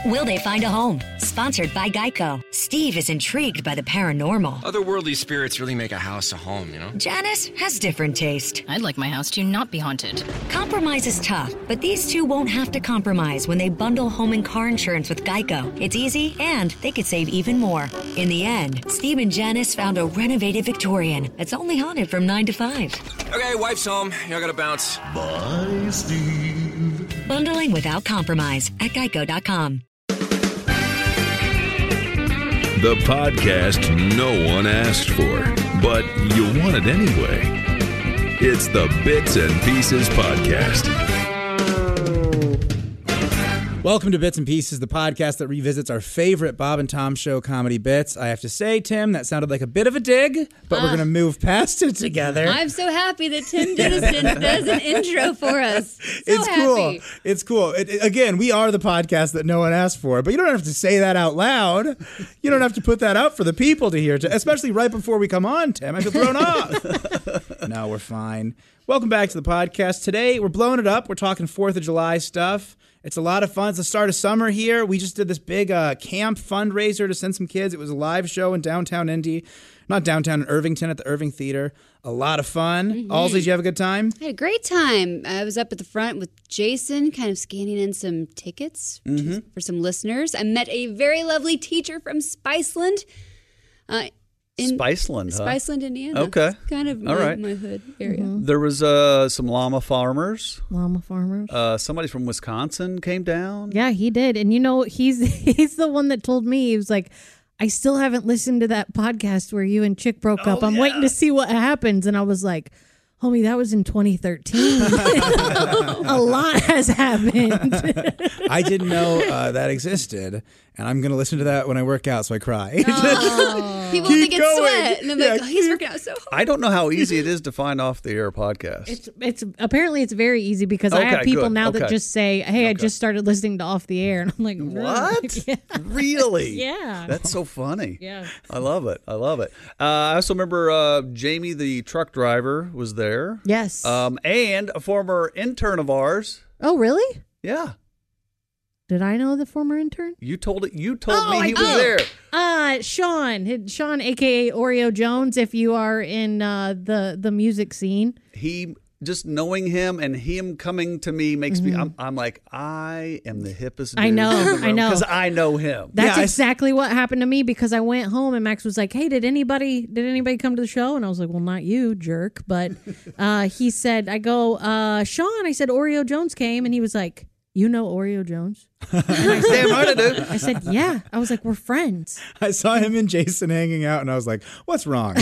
Will they find a home? Sponsored by Geico. Steve is intrigued by the paranormal. Otherworldly spirits really make a house a home, you know? Janice has different taste. I'd like my house to not be haunted. Compromise is tough, but these two won't have to compromise when they bundle home and car insurance with Geico. It's easy, and they could save even more. In the end, Steve and Janice found a renovated Victorian that's only haunted from 9 to 5. Okay, wife's home. I gotta bounce. Bye, Steve. Bundling without compromise at Geico.com. The podcast no one asked for, but you want it anyway. It's the Bits and Pieces Podcast. Welcome to Bits and Pieces, the podcast that revisits our favorite Bob and Tom Show comedy bits. I have to say, Tim, that sounded like a bit of a dig, but we're going to move past it together. I'm so happy that Tim does an intro for us. It's cool. It's cool. Again, we are the podcast that no one asked for, but you don't have to say that out loud. You don't have to put that out for the people to hear, especially right before we come on, Tim. I feel thrown off. No, we're fine. Welcome back to the podcast. Today, we're blowing it up. We're talking 4th of July stuff. It's a lot of fun. It's the start of summer here. We just did this big camp fundraiser to send some kids. It was a live show in downtown Indy. Not downtown, in Irvington at the Irving Theater. A lot of fun. Mm-hmm. Allsy, did you have a good time? I had a great time. I was up at the front with Jason, kind of scanning in some tickets for some listeners. I met a very lovely teacher from Spiceland. Spiceland, huh? Spiceland, Indiana. Okay. It's kind of my hood area. Mm-hmm. There was some llama farmers. Somebody from Wisconsin came down. Yeah, he did. And you know, he's the one that told me, he was like, I still haven't listened to that podcast where you and Chick broke up. I'm waiting to see what happens. And I was like, homie, that was in 2013. A lot has happened. I didn't know that existed, and I'm going to listen to that when I work out, so I cry. People think it's sweat, and I'm like, he's working out so hard. I don't know how easy it is to find off-the-air podcasts. It's apparently it's very easy because I have people now that just say, hey, I just started listening to Off the Air, and I'm like, what? Yeah. Really? Yeah. That's so funny. Yeah. I love it. I also remember Jamie, the truck driver, was there. Yes. And a former intern of ours. Oh, really? Yeah. Did I know the former intern? You told me he was there. Sean, aka Oreo Jones, if you are in the music scene. He just knowing him and him coming to me makes me I'm like, I am the hippest dude. I know. Because I know him. That's exactly what happened to me, because I went home and Max was like, hey, did anybody come to the show? And I was like, well, not you, jerk. But he said, I go, Sean, I said, Oreo Jones came, and he was like, you know Oreo Jones? Damn right I do. I said, yeah. I was like, we're friends. I saw him and Jason hanging out, and I was like, what's wrong?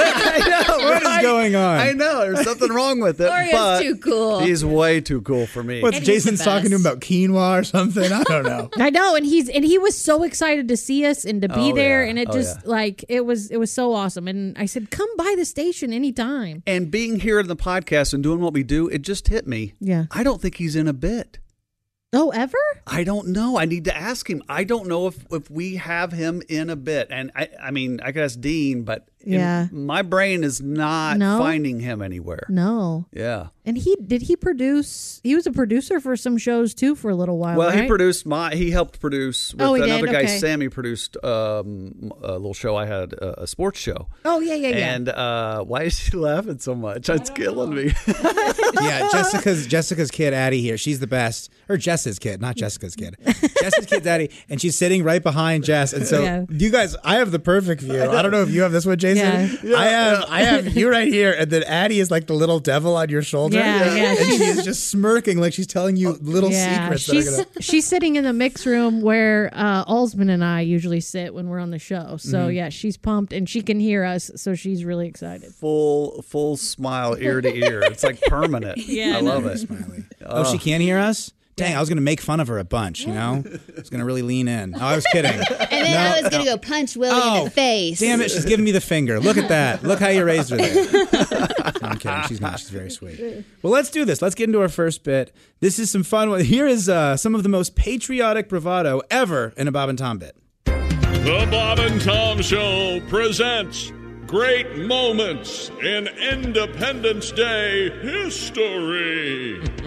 I know, what is going on? I know, there's something wrong with it. Oreo's too cool. He's way too cool for me. What's Jason's talking to him about quinoa or something? I don't know. I know, and he was so excited to see us and to be there, and it it was so awesome. And I said, come by the station anytime. And being here in the podcast and doing what we do, it just hit me. Yeah. I don't think he's in a bit. Oh, ever? I don't know. I need to ask him. I don't know if we have him in a bit. And I mean, I could ask Dean, but my brain is not finding him anywhere. No. Yeah. And he produce? He was a producer for some shows too for a little while. Well, right? he helped produce with another guy. Sammy produced a little show I had, a sports show. Oh yeah. And why is she laughing so much? It's killing me. Yeah, Jessica's kid, Addie here. She's the best. Or Jess's kid, not Jessica's kid. Jess's kid's Addie, and she's sitting right behind Jess. And so you guys, I have the perfect view. I don't know if you have this one, Jason. Yeah. I have you right here, and then Addie is like the little devil on your shoulder. Yeah. And she is just smirking like she's telling you little secrets. She's sitting in the mix room where Alsman and I usually sit when we're on the show. So she's pumped, and she can hear us, so she's really excited. Full smile ear to ear. It's like permanent. Yeah, I love it. Smiley. Oh, she can't hear us? Dang, I was going to make fun of her a bunch, you know? I was going to really lean in. No, I was kidding. And then I was going to go punch Willie in the face. Damn it, she's giving me the finger. Look at that. Look how you raised her there. No, I'm kidding. She's not. She's very sweet. Well, let's do this. Let's get into our first bit. This is some fun. Here is some of the most patriotic bravado ever in a Bob and Tom bit. The Bob and Tom Show presents Great Moments in Independence Day History.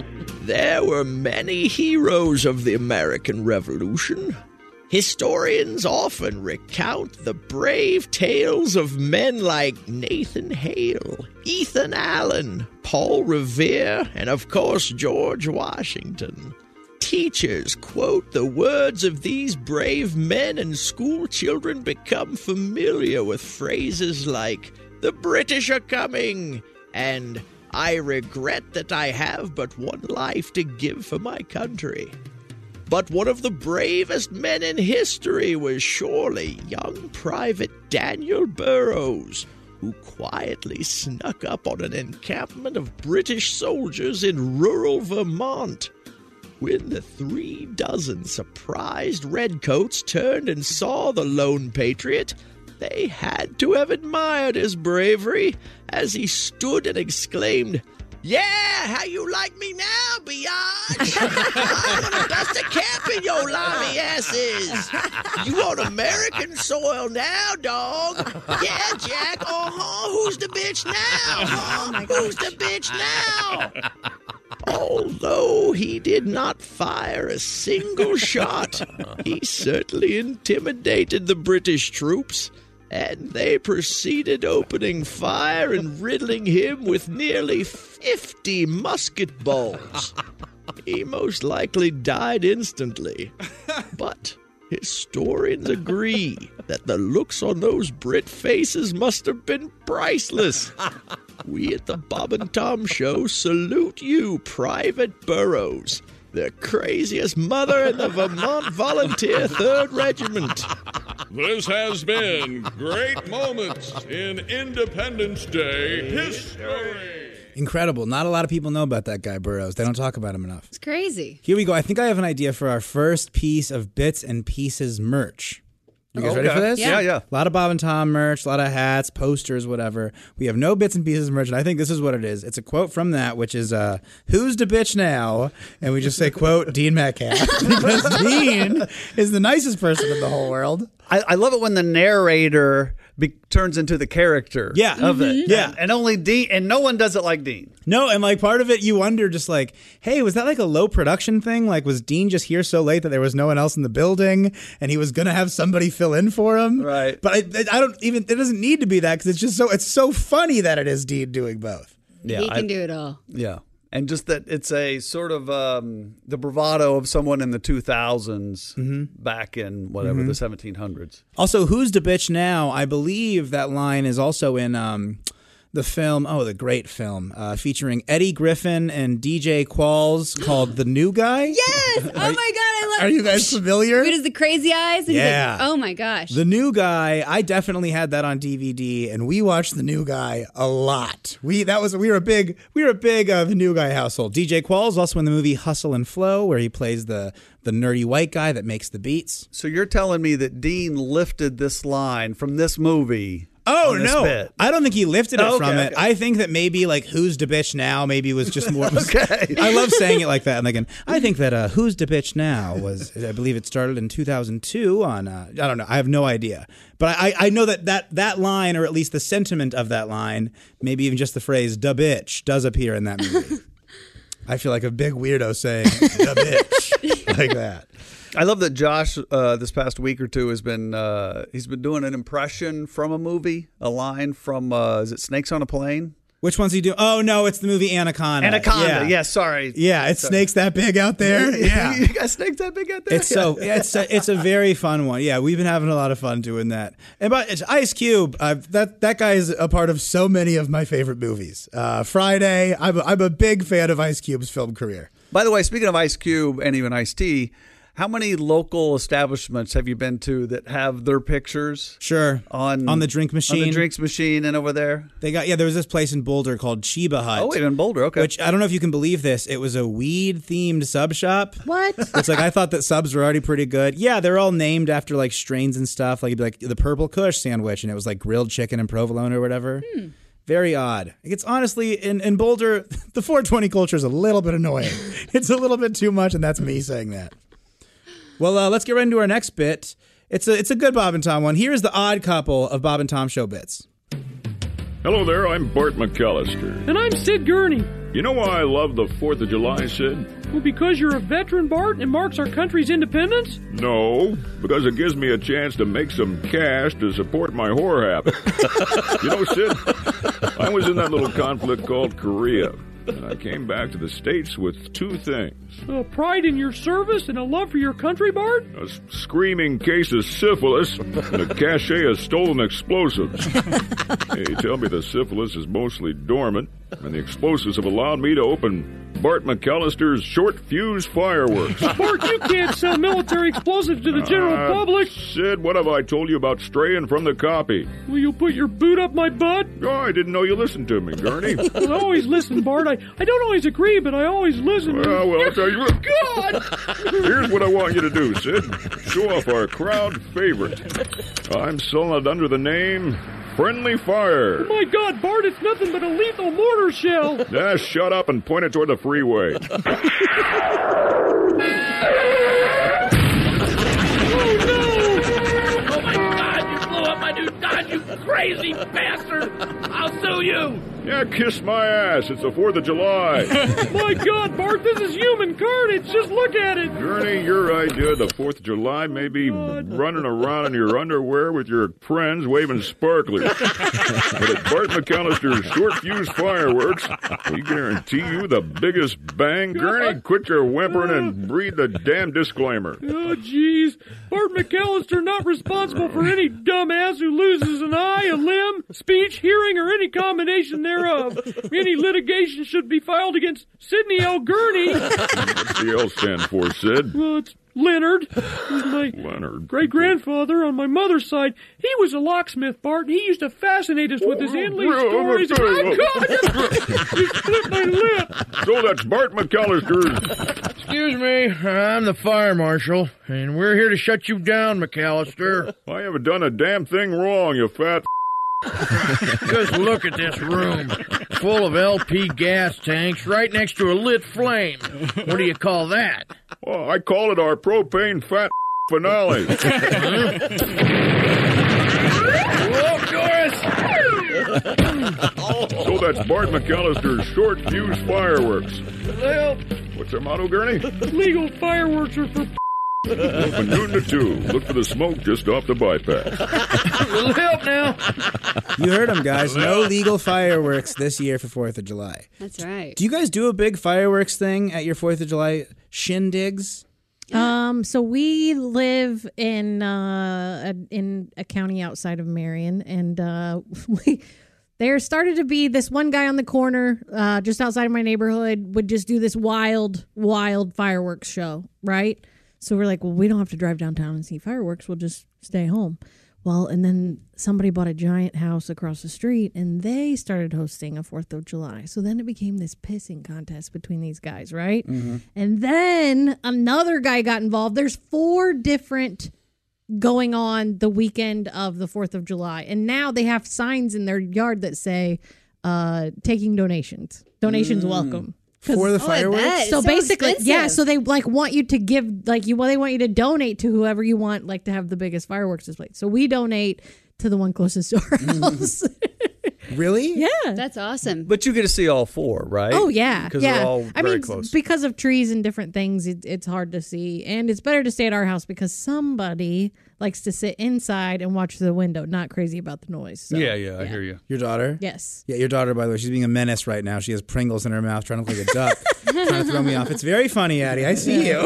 There were many heroes of the American Revolution. Historians often recount the brave tales of men like Nathan Hale, Ethan Allen, Paul Revere, and of course George Washington. Teachers quote the words of these brave men, and school children become familiar with phrases like, "The British are coming," and "I regret that I have but one life to give for my country." But one of the bravest men in history was surely young Private Daniel Burroughs, who quietly snuck up on an encampment of British soldiers in rural Vermont. When the 36 surprised redcoats turned and saw the lone patriot, they had to have admired his bravery as he stood and exclaimed, "Yeah, how you like me now, biatch? I'm gonna dust a cap in your limey asses. You on American soil now, dog? Yeah, Jack, who's the bitch now? Who's the bitch now?" Although he did not fire a single shot, he certainly intimidated the British troops, and they proceeded opening fire and riddling him with nearly 50 musket balls. He most likely died instantly, but historians agree that the looks on those Brit faces must have been priceless. We at the Bob and Tom Show salute you, Private Burroughs, the craziest mother in the Vermont Volunteer 3rd Regiment. This has been Great Moments in Independence Day History. Incredible. Not a lot of people know about that guy, Burroughs. They don't talk about him enough. It's crazy. Here we go. I think I have an idea for our first piece of Bits and Pieces merch. You guys ready for this? Yeah. A lot of Bob and Tom merch, a lot of hats, posters, whatever. We have no Bits and Pieces merch, and I think this is what it is. It's a quote from that, which is, "Who's the bitch now?" And we just say, quote, Dean Metcalf. Because Dean is the nicest person in the whole world. I love it when the narrator turns into the character of it. Yeah. And only Dean, and no one does it like Dean. No, and like part of it, you wonder just like, hey, was that like a low production thing? Like, was Dean just here so late that there was no one else in the building and he was going to have somebody fill in for him? Right. But I don't even, it doesn't need to be that because it's so funny that it is Dean doing both. Yeah, he can do it all. Yeah. And just that it's a sort of the bravado of someone in the 2000s back in whatever, the 1700s. Also, "Who's the bitch now?" I believe that line is also in the film, the great film, featuring Eddie Griffin and DJ Qualls called The New Guy. Yes! Oh my God, I love it. Are you guys familiar? What is the crazy eyes? And Yeah. he's like, oh my gosh. The New Guy, I definitely had that on DVD, and we watched The New Guy a lot. We were a big The New Guy household. DJ Qualls also in the movie Hustle and Flow, where he plays the nerdy white guy that makes the beats. So you're telling me that Dean lifted this line from this movie? Oh, no. Bit. I don't think he lifted it from it. Okay. I think that maybe like "Who's the bitch now" maybe was just more. Okay. I love saying it like that. And like, I think that "Who's the bitch now" was, I believe it started in 2002 on, I don't know. I have no idea. But I know that line, or at least the sentiment of that line, maybe even just the phrase "da bitch" does appear in that movie. I feel like a big weirdo saying "da bitch" like that. I love that Josh this past week or two has been he's been doing an impression from a movie, a line from is it Snakes on a Plane? Which one's he doing? Oh no, it's the movie Anaconda. Anaconda, yeah, sorry. Yeah, it's snakes that big out there. Yeah, you got snakes that big out there. It's a very fun one. Yeah, we've been having a lot of fun doing that. And but it's Ice Cube. That guy is a part of so many of my favorite movies. Friday. I'm a big fan of Ice Cube's film career. By the way, speaking of Ice Cube and even Ice-T, how many local establishments have you been to that have their pictures? Sure. On the drink machine. On the drinks machine and over there? There was this place in Boulder called Chiba Hut. Oh, in Boulder, okay. Which, I don't know if you can believe this, it was a weed-themed sub shop. What? It's like, I thought that subs were already pretty good. Yeah, they're all named after like strains and stuff. Like, the Purple Kush sandwich, and it was like grilled chicken and provolone or whatever. Very odd. It's honestly, in Boulder, the 420 culture is a little bit annoying. It's a little bit too much, and that's me saying that. Well, let's get right into our next bit. It's a good Bob and Tom one. Here is the odd couple of Bob and Tom show bits. Hello there, I'm Bart McAllister. And I'm Sid Gurney. You know why I love the 4th of July, Sid? Well, because you're a veteran, Bart, and marks our country's independence? No, because it gives me a chance to make some cash to support my whore habit. You know, Sid, I was in that little conflict called Korea, and I came back to the States with 2 things. Pride in your service and a love for your country, Bart? A screaming case of syphilis and a cache of stolen explosives. Hey, tell me the syphilis is mostly dormant, and the explosives have allowed me to open Bart McAllister's short fuse fireworks. Bart, you can't sell military explosives to the general public. Sid, what have I told you about straying from the copy? Will you put your boot up my butt? Oh, I didn't know you listened to me, Gurney. Well, I always listen, Bart. I don't always agree, but I always listen. Well, I'll tell you what. God! Here's what I want you to do, Sid. Show off our crowd favorite. I'm selling it under the name Friendly Fire. Oh, my God, Bart, it's nothing but a lethal mortar shell. Shut up and point it toward the freeway. Oh, no! Oh, my God, you blew up my new Dodge, you crazy bastard! I'll sue you! Yeah, kiss my ass. It's the 4th of July. My God, Bart, this is human carnage. Just look at it. Gurney, your idea of the 4th of July may be running around in your underwear with your friends waving sparklers. But at Bart McAllister's short fuse fireworks, we guarantee you the biggest bang. Gurney, quit your whimpering and read the damn disclaimer. Oh, jeez. Bart McAllister not responsible for any dumbass who loses an eye, a limb, speech, hearing, or any combination thereof. Any litigation should be filed against Sidney L. Gurney. What's the L stand for, Sid? Well, it's Leonard. He's my great-grandfather on my mother's side. He was a locksmith, Bart, and he used to fascinate us with his endless stories. Oh, God! You split my lip. So that's Bart McAllister. Excuse me, I'm the fire marshal, and we're here to shut you down, McAllister. I haven't done a damn thing wrong, you fat Just look at this room, full of LP gas tanks right next to a lit flame. What do you call that? Well, I call it our propane fat finale. Whoa, Doris! So that's Bart McAllister's short fuse fireworks. Well, what's their motto, Gurney? Legal fireworks are for From noon to 2, look for the smoke just off the bypass. Little help now. You heard him, guys. No legal fireworks this year for 4th of July. That's right. Do you guys do a big fireworks thing at your 4th of July shindigs? So we live in a county outside of Marion, and there started to be this one guy on the corner just outside of my neighborhood would just do this wild fireworks show, right? So we're like, well, we don't have to drive downtown and see fireworks. We'll just stay home. Well, and then somebody bought a giant house across the street, and they started hosting a 4th of July. So then it became this pissing contest between these guys, right? Mm-hmm. And then another guy got involved. There's 4 different going on the weekend of the 4th of July. And now they have signs in their yard that say, taking donations. Donations welcome. For the fireworks? So basically, expensive. yeah, so they want you to give, they want you to donate to whoever you want, to have the biggest fireworks display. So we donate to the one closest to our house. Really? Yeah. That's awesome. But you get to see all 4, right? Oh, yeah. Because yeah. they're all very close. Because of trees and different things, it's hard to see. And it's better to stay at our house because somebody likes to sit inside and watch the window, not crazy about the noise. So, yeah, I hear you. Your daughter? Yes. Yeah, your daughter, by the way, she's being a menace right now. She has Pringles in her mouth trying to look like a duck, trying to throw me off. It's very funny, Addie. I see you.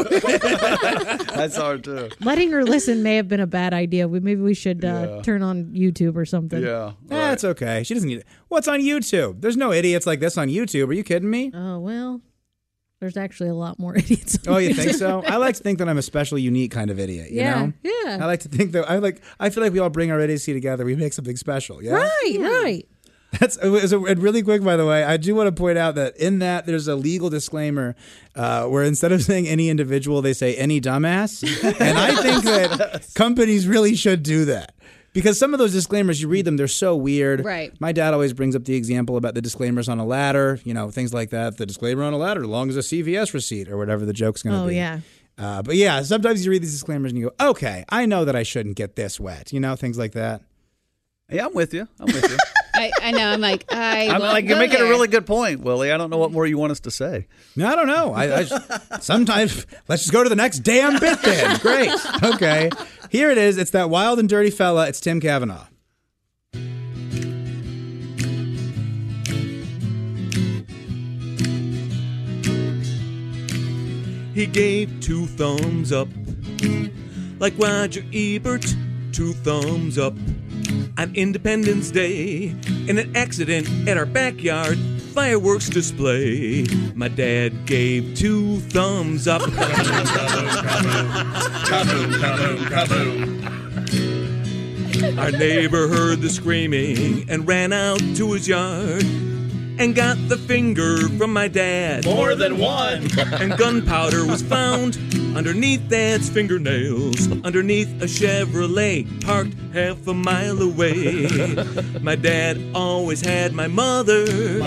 That's hard, too. Letting her listen may have been a bad idea. Maybe we should turn on YouTube or something. Yeah. That's okay. She doesn't need it. What's on YouTube? There's no idiots like this on YouTube. Are you kidding me? Oh, well, there's actually a lot more idiots on Oh, you YouTube. think so? I like to think that I'm a special, unique kind of idiot, you know? Yeah. I like to think that I feel like we all bring our idiocy together. We make something special, yeah? Right. And really quick, by the way, I do want to point out that in that there's a legal disclaimer where instead of saying any individual, they say any dumbass. And I think that companies really should do that. Because some of those disclaimers, you read them, they're so weird. Right. My dad always brings up the example about the disclaimers on a ladder, things like that. The disclaimer on a ladder, as long as a CVS receipt or whatever the joke's going to be. Oh, yeah. But yeah, sometimes you read these disclaimers and you go, okay, I know that I shouldn't get this wet. Things like that. Yeah, I'm with you. I know. I'm like, you're making a really good point, Willie. I don't know what more you want us to say. No, I don't know. I sometimes let's just go to the next damn bit then. Great. Okay. Here it is. It's that wild and dirty fella. It's Tim Cavanaugh. He gave 2 thumbs up, like Roger Ebert, 2 thumbs up. On Independence Day, in an accident at our backyard fireworks display, my dad gave 2 thumbs up. Our neighbor heard the screaming and ran out to his yard and got the finger from my dad. More than one. And gunpowder was found underneath Dad's fingernails, underneath a Chevrolet parked half a mile away. My dad always had my mother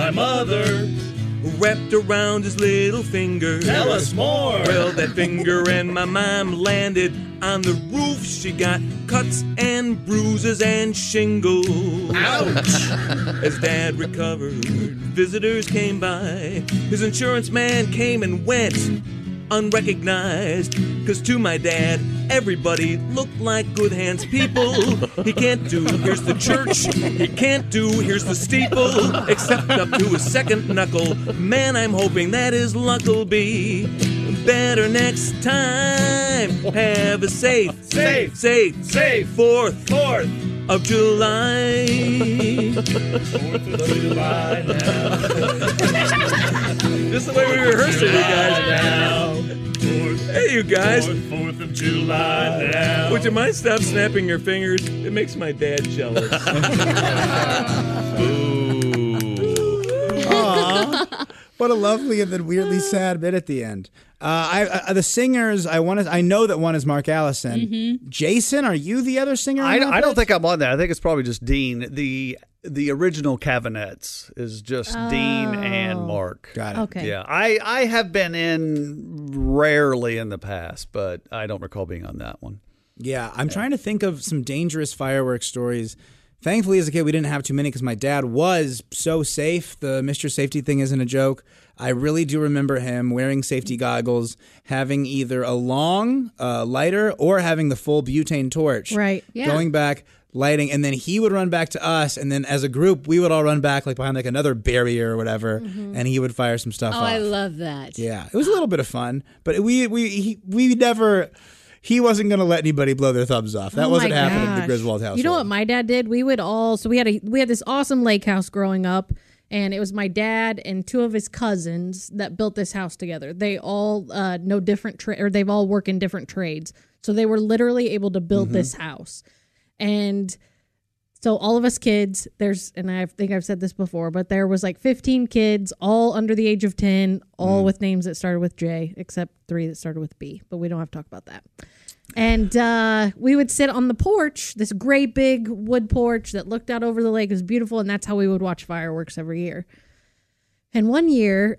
wrapped around his little finger. Tell us more. Well, that finger and my mom landed on the roof. She got cuts and bruises and shingles. Ouch! As Dad recovered, visitors came by. His insurance man came and went unrecognized, 'cause to my dad everybody looked like good hands people. He can't do here's the church, he can't do here's the steeple, except up to his second knuckle. Man, I'm hoping that his luck'll be better next time. Have a safe 4th of July. 4th of July now. Just the way we rehearsed it, you guys. Now. Hey, you guys. 4th of July now. Would you mind stop snapping your fingers? It makes my dad jealous. Aww. What a lovely and then weirdly sad bit at the end. The singers, I know that one is Mark Allison. Mm-hmm. Jason, are you the other singer? I don't think I'm on that. I think it's probably just Dean. The original Cavanettes is just Dean and Mark. Got it. Okay. Yeah, I have been in rarely in the past, but I don't recall being on that one. Yeah, I'm trying to think of some dangerous fireworks stories. Thankfully, as a kid, we didn't have too many because my dad was so safe. The Mr. Safety thing isn't a joke. I really do remember him wearing safety goggles, having either a long lighter or having the full butane torch. Right. Yeah. Going back, lighting, and then he would run back to us, and then as a group, we would all run back like behind like another barrier or whatever, and he would fire some stuff off. I love that. Yeah, it was a little bit of fun, but we never. He wasn't going to let anybody blow their thumbs off. That wasn't happening at the Griswold household. You know what my dad did? We had this awesome lake house growing up, and it was my dad and 2 of his cousins that built this house together. They all know different or they've all worked in different trades, so they were literally able to build this house. And so all of us kids, and I think I've said this before, but there was like 15 kids, all under the age of 10, all with names that started with J, except 3 that started with B, but we don't have to talk about that. And we would sit on the porch, this great big wood porch that looked out over the lake. It was beautiful, and that's how we would watch fireworks every year. And one year,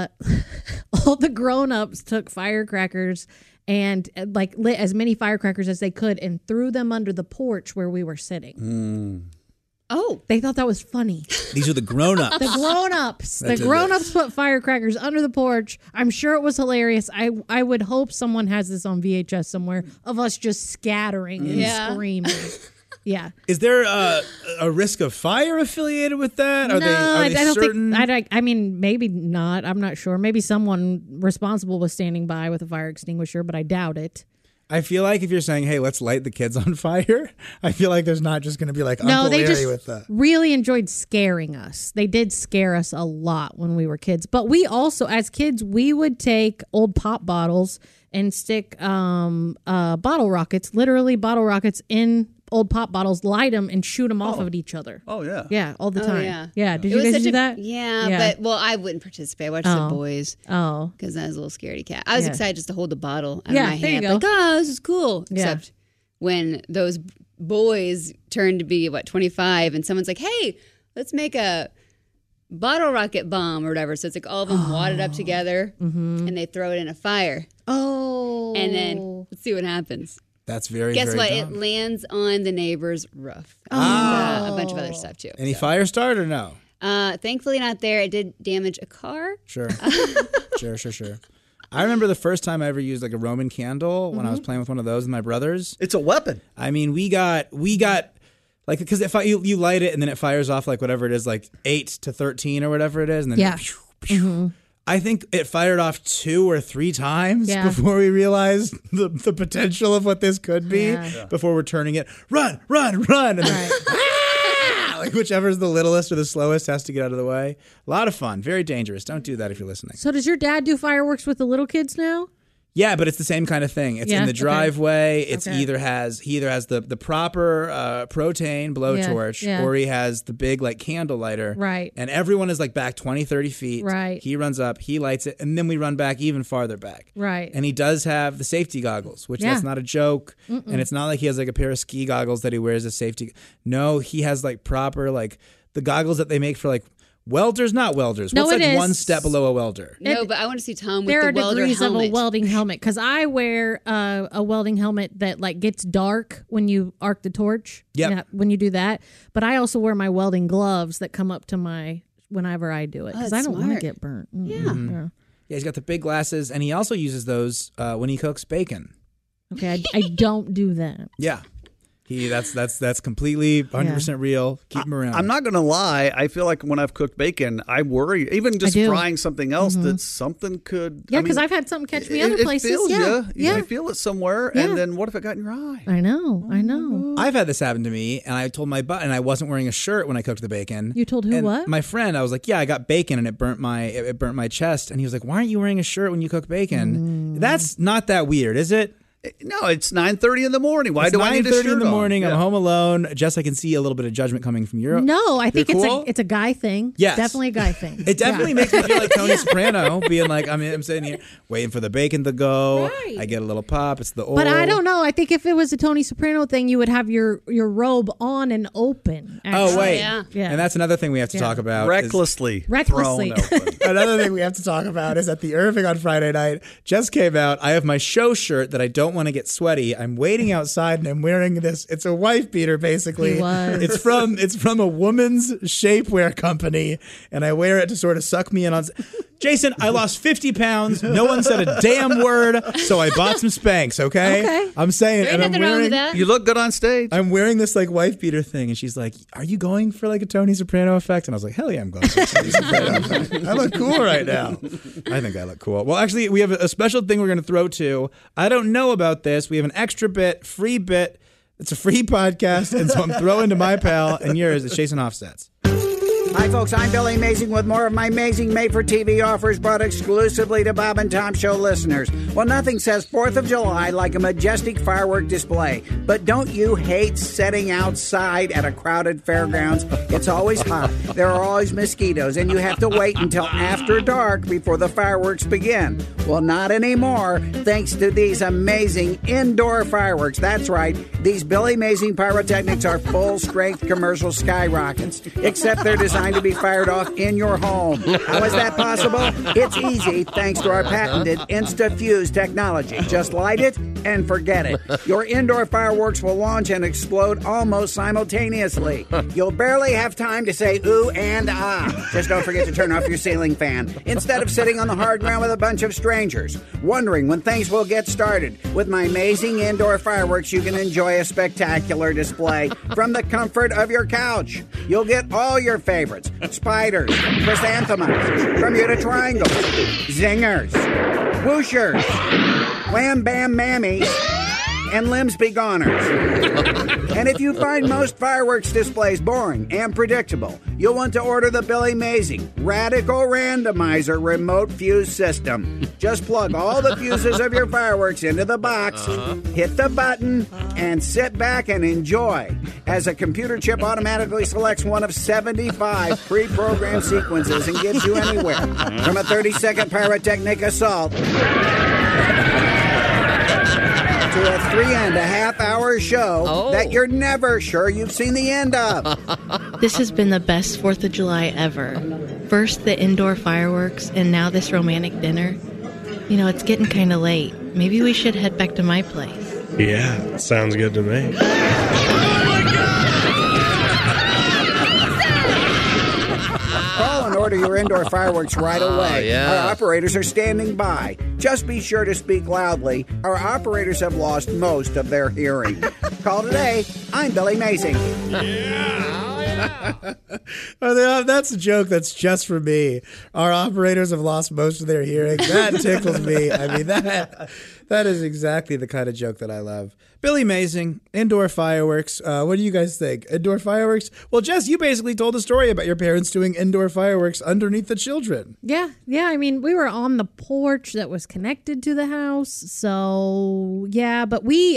all the grown-ups took firecrackers and like lit as many firecrackers as they could and threw them under the porch where we were sitting. Oh, they thought that was funny. These are the grown-ups. The grown-ups put firecrackers under the porch. I'm sure it was hilarious. I would hope someone has this on VHS somewhere of us just scattering and screaming. Yeah. Is there a risk of fire affiliated with that? Are they I don't certain? think. I mean, maybe not. I'm not sure. Maybe someone responsible was standing by with a fire extinguisher, but I doubt it. I feel like if you're saying, "Hey, let's light the kids on fire," I feel like there's not just going to be like Uncle Larry just with that. Really enjoyed scaring us. They did scare us a lot when we were kids. But we also, as kids, we would take old pop bottles and stick bottle rockets, literally bottle rockets in old pop bottles, light them and shoot them off of each other. Oh, yeah. Yeah, all the time. Yeah. Did It you was guys such do a- that? Yeah, but I wouldn't participate. I watched the boys. Oh. Because I was a little scaredy cat. I was excited just to hold the bottle out of Yeah, my there you hand. go. Like, oh, this is cool. Yeah. Except when those boys turned to be, 25, and someone's like, hey, let's make a bottle rocket bomb or whatever. So it's like all of them wadded up together, and they throw it in a fire. Oh. And then let's see what happens. That's very, Guess very what? dumb. It lands on the neighbor's roof. And, a bunch of other stuff, too. Any fire start or no? Thankfully not there. It did damage a car. Sure. Sure. I remember the first time I ever used like a Roman candle when I was playing with one of those with my brothers. It's a weapon. I mean, we got like, because if you light it and then it fires off like whatever it is, like 8 to 13 or whatever it is, and then pew, pew. I think it fired off 2 or 3 times before we realized the potential of what this could be. Before we're turning it, run, and then like whichever's the littlest or the slowest has to get out of the way. A lot of fun, very dangerous. Don't do that if you're listening. So does your dad do fireworks with the little kids now? Yeah, but it's the same kind of thing. It's in the driveway. It's he either has the proper propane blowtorch or he has the big like candle lighter. Right. And everyone is like back 20, 30 feet. Right. He runs up, he lights it, and then we run back even farther back. Right. And he does have the safety goggles, which that's not a joke. And it's not like he has like a pair of ski goggles that he wears as safety. No, he has like proper like the goggles that they make for like welders, not welders. No, What's it like is. one step below a welder? No, but I want to see Tom with There the are welder degrees helmet. of a welding helmet because I wear a welding helmet that like gets dark when you arc the torch. Yep. Yeah, when you do that. But I also wear my welding gloves that come up to my whenever I do it because I don't want to get burnt. Yeah, he's got the big glasses, and he also uses those when he cooks bacon. Okay, I don't do that. Yeah. That's completely 100% real. Keep him around. I'm not going to lie. I feel like when I've cooked bacon, I worry, even just frying something else, that something could. Yeah, because I've had something catch me other places. It feels yeah. you. You feel it somewhere, and then what if it got in your eye? I know. I've had this happen to me, and I told my butt, and I wasn't wearing a shirt when I cooked the bacon. You told who and what? My friend. I was like, yeah, I got bacon, and it burnt my chest. And he was like, why aren't you wearing a shirt when you cook bacon? That's not that weird, is it? No, it's 9:30 in the morning. Why do I need a shirt 9:30 in the morning. on? I'm home alone. Jess, I can see a little bit of judgment coming from your. No, I think cool? it's a guy thing. Yes. Definitely a guy thing. It definitely makes me feel like Tony Soprano, being like, I'm sitting here waiting for the bacon to go. Right. I get a little pop. It's the oil. But I don't know. I think if it was a Tony Soprano thing, you would have your robe on and open. Actually. Oh, wait. Yeah. And that's another thing we have to talk about. Recklessly. Recklessly. thrown open. Another thing we have to talk about is at the Irving on Friday night, Jess came out. I have my show shirt that I don't want to get sweaty. I'm waiting outside and I'm wearing this. It's a wife beater, basically. He was. It's from a woman's shapewear company, and I wear it to sort of suck me in on. Jason, I lost 50 pounds. No one said a damn word, so I bought some Spanx. Okay. I'm saying, There ain't and I'm nothing wrong with wearing. that. You look good on stage. I'm wearing this like wife beater thing, and she's like, "Are you going for like a Tony Soprano effect?" And I was like, "Hell yeah, I'm going for a Tony Soprano effect. I look cool right now. I think I look cool." Well, actually, we have a special thing we're going to throw to. I don't know about this. We have an extra bit, free bit. It's a free podcast, and so I'm throwing to my pal and yours. It's Jason Offsets. Hi, folks. I'm Billy Amazing with more of my amazing made-for-TV offers brought exclusively to Bob and Tom Show listeners. Well, nothing says 4th of July like a majestic firework display. But don't you hate sitting outside at a crowded fairgrounds? It's always hot. There are always mosquitoes, and you have to wait until after dark before the fireworks begin. Well, not anymore, thanks to these amazing indoor fireworks. That's right. These Billy Amazing pyrotechnics are full-strength commercial skyrockets, except they're designed to be fired off in your home. How is that possible? It's easy thanks to our patented InstaFuse technology. Just light it and forget it. Your indoor fireworks will launch and explode almost simultaneously. You'll barely have time to say ooh and ah. Just don't forget to turn off your ceiling fan instead of sitting on the hard ground with a bunch of strangers, wondering when things will get started. With my amazing indoor fireworks, you can enjoy a spectacular display from the comfort of your couch. You'll get all your favorites: spiders, chrysanthemums, Bermuda triangles, zingers, whooshers, wham bam mammies, and Limsby goners. And if you find most fireworks displays boring and predictable, you'll want to order the Billy Amazing Radical Randomizer Remote Fuse System. Just plug all the fuses of your fireworks into the box, hit the button, and sit back and enjoy, as a computer chip automatically selects one of 75 pre-programmed sequences and gives you anywhere from a 30-second pyrotechnic assault to a 3.5-hour show that you're never sure you've seen the end of. This has been the best 4th of July ever. First the indoor fireworks, and now this romantic dinner. You know, it's getting kind of late. Maybe we should head back to my place. Yeah, sounds good to me. Call and order your indoor fireworks right away. yeah. Our operators are standing by. Just be sure to speak loudly. Our operators have lost most of their hearing. Call today. I'm Billy Mazing. That's a joke that's just for me. Our operators have lost most of their hearing. That tickles me. I mean, that is exactly the kind of joke that I love. Billy Mazing, indoor fireworks. What do you guys think? Indoor fireworks? Well, Jess, you basically told a story about your parents doing indoor fireworks underneath the children. Yeah. I mean, we were on the porch that was connected to the house. So, yeah, but we...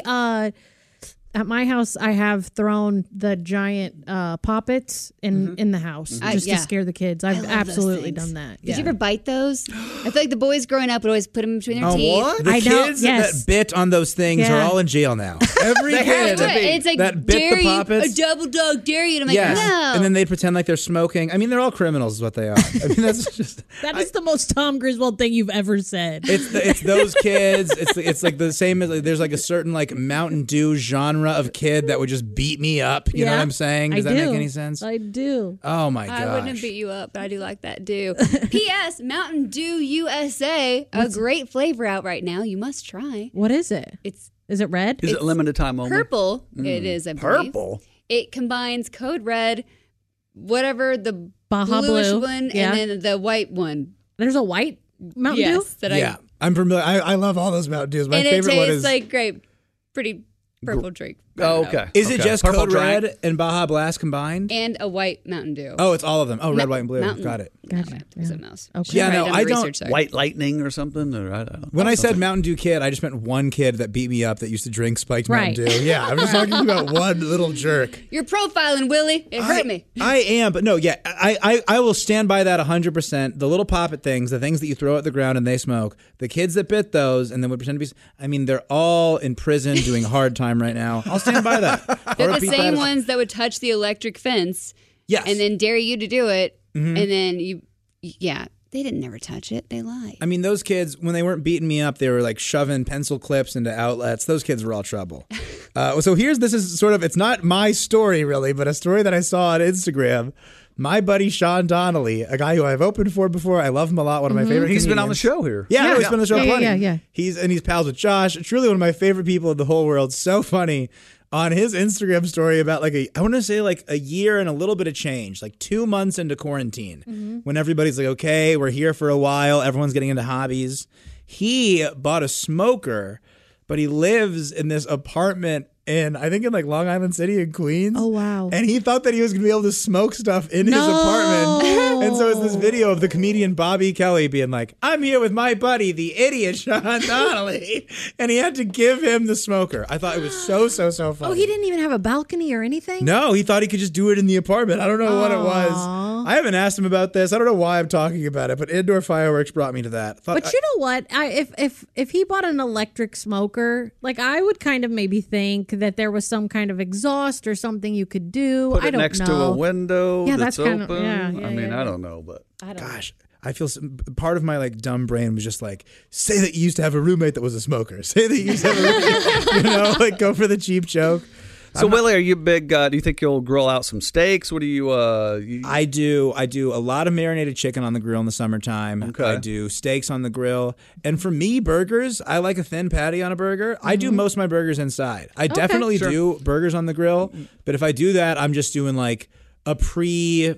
at my house, I have thrown the giant poppets in the house just to scare the kids. I've absolutely done that. Did you ever bite those? I feel like the boys growing up would always put them between their teeth. What? The kids that bit on those things are all in jail now. Every kid it's like, that bit dare the poppets. you, a double dog dare you. And I'm like, no. And then they pretend like they're smoking. I mean, they're all criminals is what they are. I mean, that's just... That is the most Tom Griswold thing you've ever said. It's those kids. It's like the same as there's like a certain like Mountain Dew genre of kid that would just beat me up. You know what I'm saying? Does that make any sense? I do. Oh my gosh. I wouldn't have beat you up, but I do like that Dew. P.S. Mountain Dew USA, a great flavor out right now. You must try. What is it? Is it red? Is it limited time only? Purple. It is, I believe. Purple? It combines Code Red, whatever, the Baja bluish Blue. one, Yeah. and then the white one. There's a white Mountain Dew? I'm familiar. I love all those Mountain Dews. My and favorite one is... it tastes like great, pretty purple drink. Oh, okay. Is it just Purple Code Drank? Red and Baja Blast combined? And a white Mountain Dew. Oh, it's all of them. Oh, red, white, and blue. Mountain. Got it. Gotcha. Is it mouse? Okay. Yeah, no, I don't. White Lightning or something? Or I don't know. When I said Mountain Dew kid, I just meant one kid that beat me up that used to drink spiked Mountain Right. Dew. Yeah, I'm just talking about one little jerk. You're profiling, Willie. It hurt me. I am, but no, yeah, I will stand by that 100%. The little poppet things, the things that you throw at the ground and they smoke, the kids that bit those and then would pretend to be, I mean, they're all in prison doing hard time right now. I'll stand by that. They're the same ones that would touch the electric fence. Yes. And then dare you to do it. Mhm. And then they didn't never touch it. They lied. I mean, those kids, when they weren't beating me up, they were like shoving pencil clips into outlets. Those kids were all trouble. So this is sort of, it's not my story really, but a story that I saw on Instagram. My buddy Sean Donnelly, a guy who I've opened for before. I love him a lot. One of my favorite He's been on the comedians. show here. Yeah, he's been on the show plenty. Yeah. He's pals with Josh. Truly one of my favorite people in the whole world. So funny. On his Instagram story about I want to say like a year and a little bit of change, like 2 months into quarantine, when everybody's like, okay, we're here for a while, everyone's getting into hobbies. He bought a smoker, but he lives in this apartment in like Long Island City in Queens. Oh, wow. And he thought that he was going to be able to smoke stuff in his apartment. And so it's this video of the comedian Bobby Kelly being like, I'm here with my buddy, the idiot Sean Donnelly. And he had to give him the smoker. I thought it was so funny. Oh, he didn't even have a balcony or anything? No, he thought he could just do it in the apartment. I don't know what it was. I haven't asked him about this. I don't know why I'm talking about it, but indoor fireworks brought me to that. But you know what? If he bought an electric smoker, I would kind of maybe think that there was some kind of exhaust or something you could do. Put it I don't next know. to a window that's kind open. of, yeah, I mean, I don't know, but gosh, I feel part of my dumb brain was just say that you used to have a roommate that was a smoker. Say that you used to have a roommate, go for the cheap joke. So, Willie, are you big? Do you think you'll grill out some steaks? What do you? I do a lot of marinated chicken on the grill in the summertime. Okay. I do steaks on the grill. And for me, burgers, I like a thin patty on a burger. I do most of my burgers inside. I definitely do burgers on the grill. But if I do that, I'm just doing a pre-shaped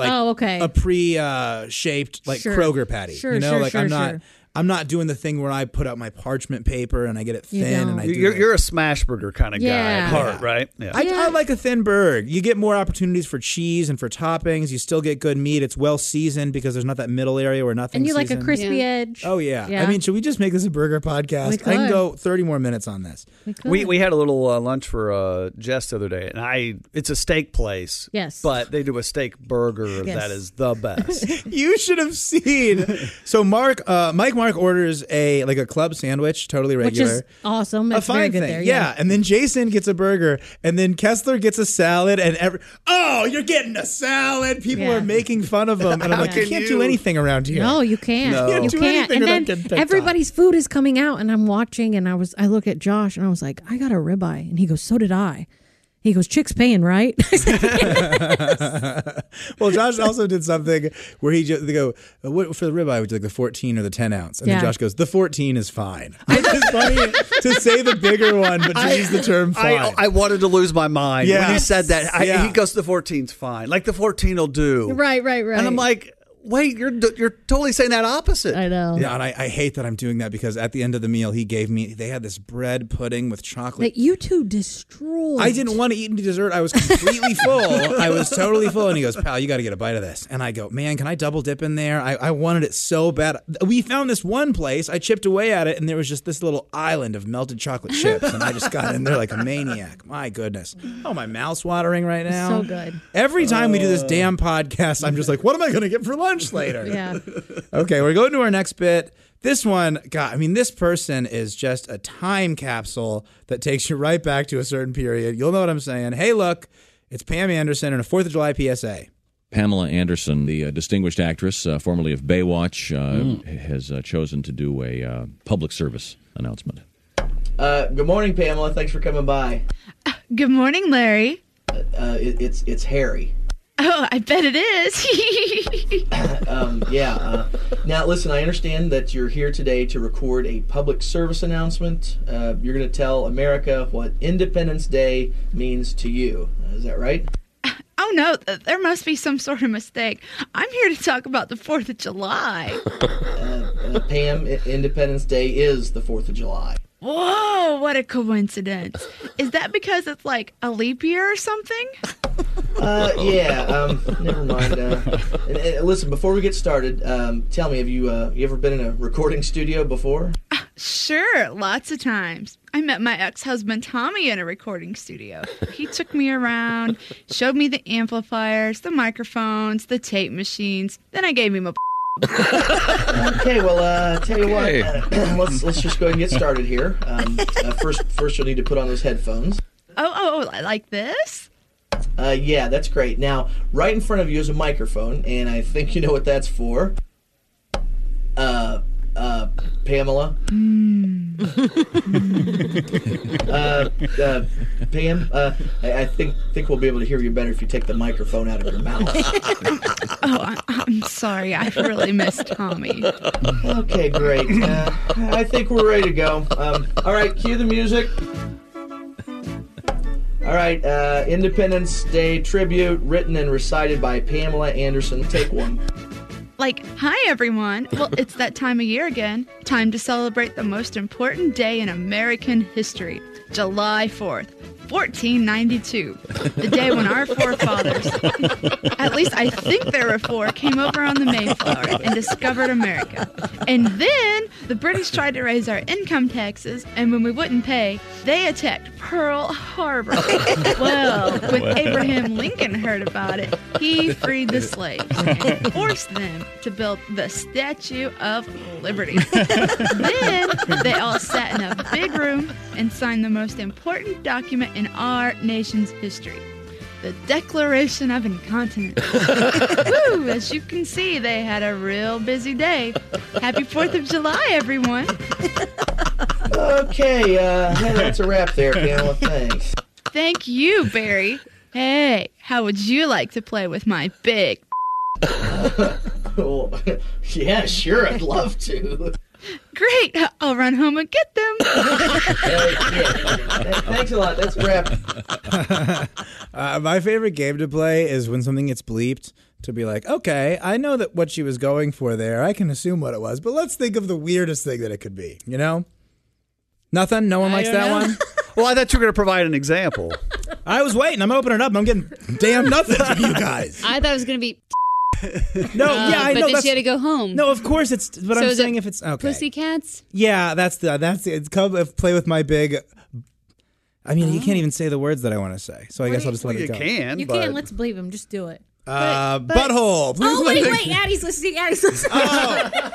Kroger patty. Sure. I'm not doing the thing where I put out my parchment paper and I get it thin and I do You're a smash burger kind of guy at heart, right? Yeah. I like a thin burger. You get more opportunities for cheese and for toppings. You still get good meat. It's well seasoned because there's not that middle area where nothing's And you seasoned. like a crispy edge. Oh, yeah. I mean, should we just make this a burger podcast? I can go 30 more minutes on this. We had a little lunch for Jess the other day, and it's a steak place. Yes. But they do a steak burger that is the best. You should have seen. So Mike Mark orders a club sandwich, totally regular. Which is awesome. A It's very fine good thing. there. Yeah. And then Jason gets a burger, and then Kessler gets a salad, and you're getting a salad. People are making fun of him. And I'm like, you can't do anything around here. No, you can't. No. You can't. And then everybody's food is coming out, and I'm watching, and I look at Josh, and I was like, I got a ribeye. And he goes, so did I. He goes, Chick's paying, right? Well, Josh also did something where they go, what, for the ribeye, would you like the 14 or the 10 ounce? And then Josh goes, the 14 is fine. It's just funny to say the bigger one, but to use the term fine. I wanted to lose my mind when he said that. Yeah. He goes, the 14's fine. Like the 14 will do. Right. And I'm like, wait, you're totally saying that opposite. I know. Yeah, and I hate that I'm doing that because at the end of the meal, they had this bread pudding with chocolate. That you two destroyed. I didn't want to eat any dessert. I was completely full. I was totally full. And he goes, pal, you got to get a bite of this. And I go, man, can I double dip in there? I wanted it so bad. We found this one place. I chipped away at it, and there was just this little island of melted chocolate chips. And I just got in there like a maniac. My goodness. Oh, my mouth's watering right now. So good. Every time we do this damn podcast, I'm just like, what am I going to get for lunch later? Yeah. Okay, we're going to our next bit. This one, God, I mean, this person is just a time capsule that takes you right back to a certain period. You'll know what I'm saying. Hey, look, it's Pam Anderson and a 4th of July PSA. Pamela Anderson, the distinguished actress, formerly of Baywatch, has chosen to do a public service announcement. Good morning, Pamela. Thanks for coming by. Good morning, Larry. It's Harry. Oh, I bet it is. Now, listen, I understand that you're here today to record a public service announcement. You're going to tell America what Independence Day means to you. Is that right? Oh, no, there must be some sort of mistake. I'm here to talk about the 4th of July. Pam, Independence Day is the 4th of July. Whoa, what a coincidence. Is that because it's like a leap year or something? Never mind. Listen, before we get started, tell me, have you ever been in a recording studio before? Sure, lots of times. I met my ex-husband Tommy in a recording studio. He took me around, showed me the amplifiers, the microphones, the tape machines. Then I gave him a Okay, well, tell you what, let's just go ahead and get started here. First you'll need to put on those headphones. Oh, like this? Yeah, that's great. Now, right in front of you is a microphone, and I think you know what that's for. Pamela. Pam, I think we'll be able to hear you better if you take the microphone out of your mouth. I'm sorry. I really missed Tommy. Okay, great. I think we're ready to go. All right, cue the music. All right, Independence Day tribute written and recited by Pamela Anderson. Take one. Like, hi everyone. Well, it's that time of year again. Time to celebrate the most important day in American history. July 4th, 1492. The day when our forefathers, at least I think there were 4, came over on the Mayflower and discovered America. And then the British tried to raise our income taxes, and when we wouldn't pay, they attacked Pearl Harbor. Well, when Abraham Lincoln heard about it, he freed the slaves and forced them to build the Statue of Liberty. Then they all sat in a big room and signed the most important document in our nation's history, the Declaration of Incontinence. Woo, as you can see, they had a real busy day. Happy 4th of July, everyone. Okay, that's a wrap there, Pamela. Thanks. Thank you, Barry. Hey, how would you like to play with my big... Well, yeah, sure, I'd love to. Great, I'll run home and get them. Thanks a lot. That's a wrap. My favorite game to play is when something gets bleeped, to be like, okay, I know that what she was going for there. I can assume what it was, but let's think of the weirdest thing that it could be, you know? Nothing? No one likes that one? Well, I thought you were going to provide an example. I was waiting. I'm opening it up, and I'm getting damn nothing from you guys. I thought it was going to be... No, yeah, I know. But then she had to go home. No, of course it's. But so I'm saying if it's okay. Pussycats. Yeah, that's it. It's play with my big. I mean, you can't even say the words that I want to say, so I guess I'll just let it go. You can. Let's believe him. Just do it. Butthole. Oh wait, Addie's listening.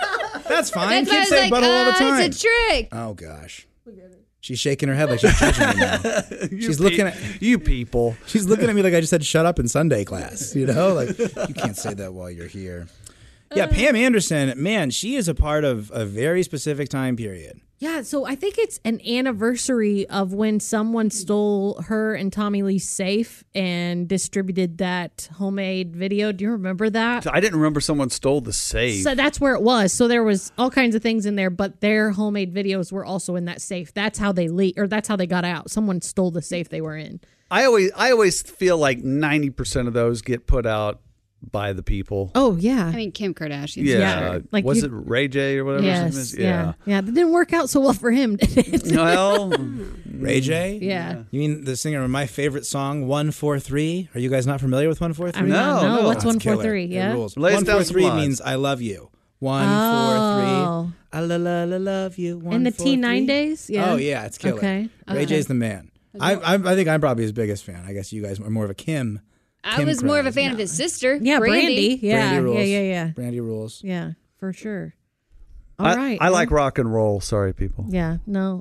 That's fine. That's why I Kids was say like, butthole all the time. it's a trick. Oh gosh. She's shaking her head like she's judging me now. She's looking at you people. She's looking at me like I just said shut up in Sunday class. You know, like you can't say that while you're here. Yeah, Pam Anderson, man, she is a part of a very specific time period. Yeah, so I think it's an anniversary of when someone stole her and Tommy Lee's safe and distributed that homemade video. Do you remember that? I didn't remember someone stole the safe. So that's where it was. So there was all kinds of things in there, but their homemade videos were also in that safe. That's how they that's how they got out. Someone stole the safe they were in. I always feel like 90% of those get put out by the people. Oh yeah, I mean Kim Kardashian. Yeah, like was it Ray J or whatever? Yes, yeah. That didn't work out so well for him, did it? Well, Ray J. Yeah. You mean the singer of my favorite song, 143? Are you guys not familiar with 143? No. What's That's 143? killer. Yeah. It rules. Lays down 143 some means I love you. 143. I love you. In the T9 days? Yeah. Oh yeah, it's killer. Okay. Ray J's the man. I think I'm probably his biggest fan. I guess you guys are more of a Kim. I was more of a fan of his sister. Yeah, Brandy. Yeah, Brandy rules. yeah. Brandy rules. Yeah, for sure. All right. I like rock and roll. Sorry, people. Yeah. No.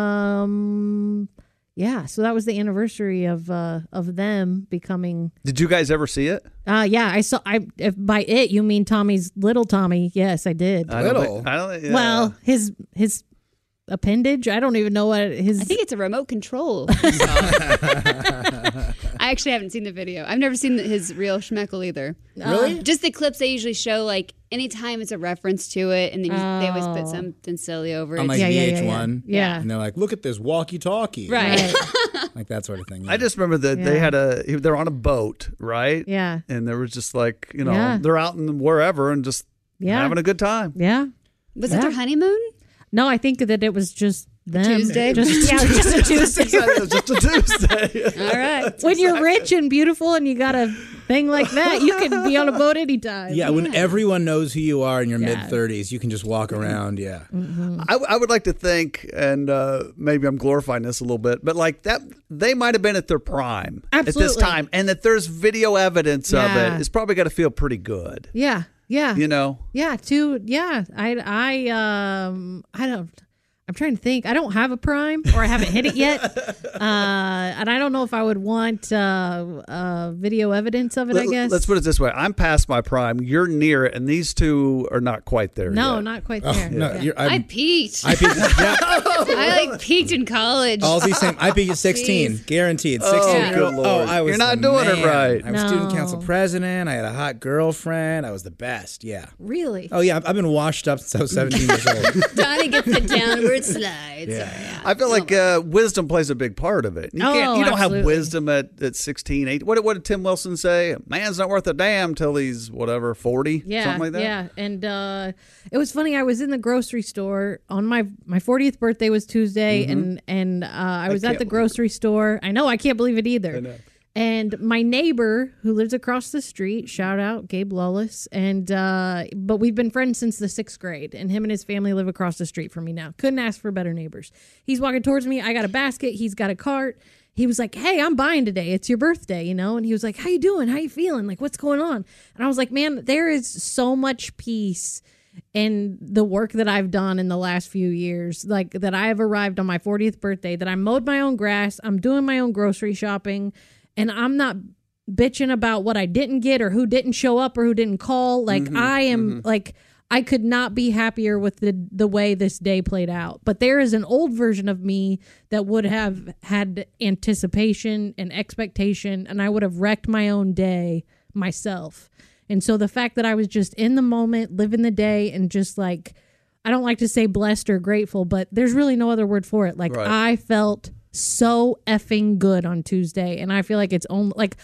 Yeah. So that was the anniversary of them becoming. Did you guys ever see it? Yeah. I saw. If by it you mean Tommy's little Tommy? Yes, I did. Yeah. Well, his appendage. I don't even know what his. I think it's a remote control. I actually haven't seen the video. I've never seen his real schmeckle either. Really? Just the clips they usually show, like anytime it's a reference to it, and then they always put something silly over it. On like VH1. Yeah. And they're like, look at this walkie-talkie. Right. Like that sort of thing. I just remember that they had they're on a boat, right? Yeah. And there was just like, they're out in wherever and just having a good time. Yeah. Was it their honeymoon? No, I think that it was just them. Tuesday? It was just a Tuesday. It was just a Tuesday. All right. When you're rich and beautiful and you got a thing like that, you can be on a boat anytime. Yeah, when everyone knows who you are in your mid-30s, you can just walk around, Mm-hmm. I would like to think, and maybe I'm glorifying this a little bit, but like that, they might have been at their prime at this Absolutely. time, and that there's video evidence of it. It's probably got to feel pretty good. Yeah. Yeah. You know? Yeah. I don't. I'm trying to think. I don't have a prime, or I haven't hit it yet, and I don't know if I would want video evidence of it. I guess. Let's put it this way: I'm past my prime. You're near it, and these two are not quite there. No, yet. not quite there. No, Yeah. I peaked. I peaked. Yeah. I like peaked in college. All's same. I peaked at 16, guaranteed. 16 good Lord. I was. You're not the doing it man. right. I was student council president. I had a hot girlfriend. I was the best. Yeah. Really? Oh yeah, I've been washed up since I was 17 years old. Donnie gets the downward slide. Yeah. I feel like wisdom plays a big part of it. You don't have absolutely. wisdom at 16, 18. What did Tim Wilson say? A man's not worth a damn till he's 40, Yeah, something like that. yeah. And it was funny. I was in the grocery store on my 40th birthday was Tuesday, and I was at the grocery store. I know, I can't believe it either. I know. And my neighbor who lives across the street, shout out Gabe Lawless, and but we've been friends since the 6th grade, and him and his family live across the street from me now. Couldn't ask for better neighbors. He's walking towards me. I got a basket. He's got a cart. He was like, "Hey, I'm buying today. It's your birthday, you know?" And he was like, "How you doing? How you feeling? Like, what's going on?" And I was like, "Man, there is so much peace in the work that I've done in the last few years, like that I have arrived on my 40th birthday, that I mowed my own grass. I'm doing my own grocery shopping. And I'm not bitching about what I didn't get or who didn't show up or who didn't call. Like I am like, I could not be happier with the way this day played out. But there is an old version of me that would have had anticipation and expectation, and I would have wrecked my own day myself. And so the fact that I was just in the moment, living the day, and just like, I don't like to say blessed or grateful, but there's really no other word for it. Like I felt so effing good on Tuesday, and I feel like it's only like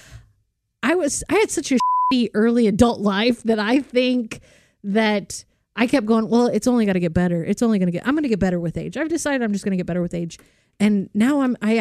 I had such a shitty early adult life that I think that I kept going, well, it's only got to get better. I'm going to get better with age. I've decided I'm just going to get better with age. And now I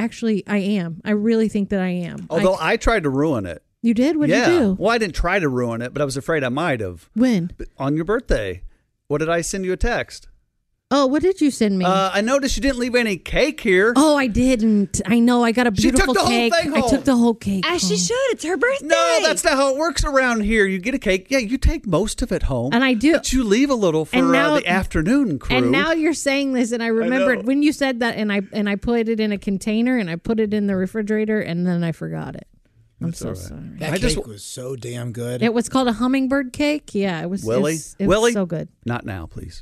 am. I really think that I am. Although I tried to ruin it. You did? What did you do? Well, I didn't try to ruin it, but I was afraid I might have. When? On your birthday. What did I send you a text? Oh, what did you send me? I noticed you didn't leave any cake here. Oh, I didn't. I know. I got a beautiful she took the cake. whole thing home. I took the whole cake. As she should. It's her birthday. No, that's not how it works around here. You get a cake. Yeah, you take most of it home. And I do. But you leave a little for the afternoon crew. And now you're saying this, and I remembered when you said that, and I put it in a container, and I put it in the refrigerator, and then I forgot it. I'm so sorry. That cake was so damn good. It was called a hummingbird cake. Yeah, it was. Willie? It was so good. Not now, please.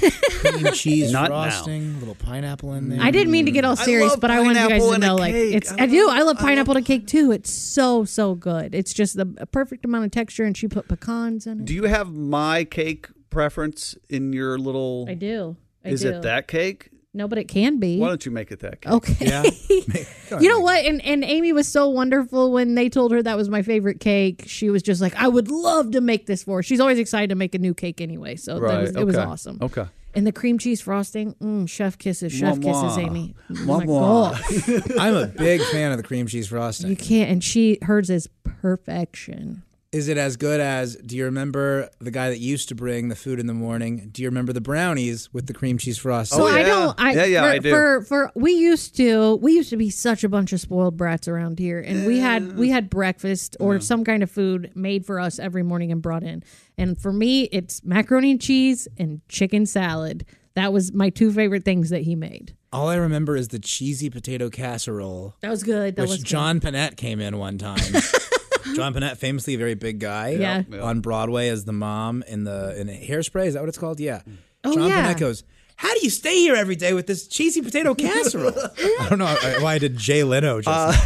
Cream cheese Not frosting, little pineapple in there. I didn't mean to get all serious, but I wanted you guys to know, like, cake. I do. I love pineapple and cake too. It's so good. It's just the perfect amount of texture, and she put pecans in it. Do you have my cake preference in your little? I do. Is it that cake? No, but it can be. Why don't you make it that cake? Okay. Yeah. You know what? And Amy was so wonderful when they told her that was my favorite cake. She was just like, I would love to make this for her. She's always excited to make a new cake anyway. So it was awesome. Okay. And the cream cheese frosting, chef kisses. Chef kisses, Amy. Oh my Mwah. God. I'm a big fan of the cream cheese frosting. You can't. And hers is perfection. Is it as good as, do you remember the guy that used to bring the food in the morning? Do you remember the brownies with the cream cheese frosting? So I don't. I do. We used to be such a bunch of spoiled brats around here, and we had breakfast or some kind of food made for us every morning and brought in. And for me, it's macaroni and cheese and chicken salad. That was my two favorite things that he made. All I remember is the cheesy potato casserole. That was good. John Panette came in one time. John Panette, famously a very big guy, on Broadway as the mom in Hairspray. Is that what it's called? Yeah. Oh, John yeah. Panette goes, how do you stay here every day with this cheesy potato casserole? I don't know why I did Jay Leno just